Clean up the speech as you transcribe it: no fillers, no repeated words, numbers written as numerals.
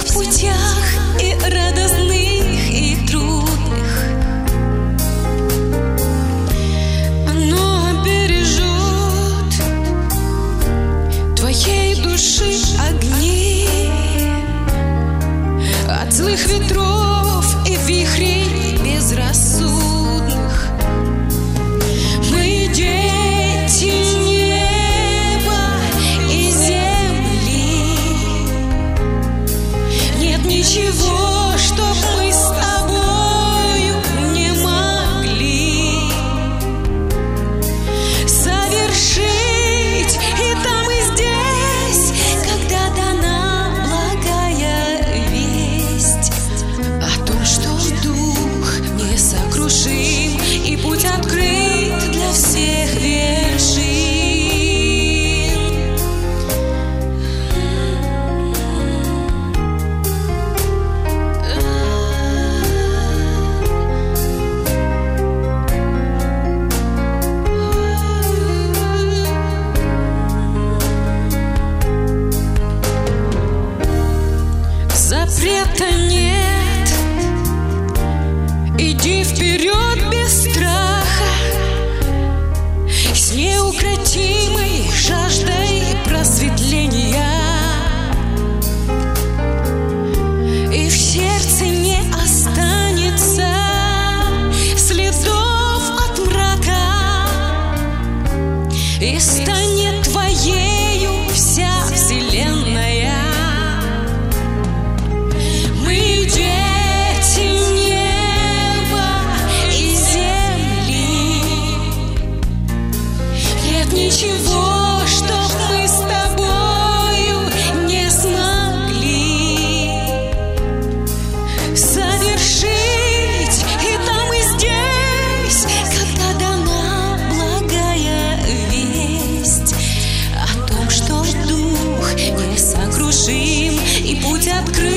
всех путях, и радостных, и трудных. Оно бережет твоей души огни от злых ветров и вихрей безрассудных. Мы дети неба и земли. Нет ничего, чтоб мы с тобою не могли совершить и там, и здесь, когда дана благая весть о том, что дух несокрушим и путь открыт для всех вершин. Запрета нет, иди вперед без страха, с неукротимой жаждой просветления. И в сердце не останется следов от мрака, и станет твоею вся вселенная. Мы дети неба и земли. Нет ничего, чтоб мы с тобою не смогли совершить и там, и здесь, когда дана благая весть о том, что дух несокрушим и путь открыт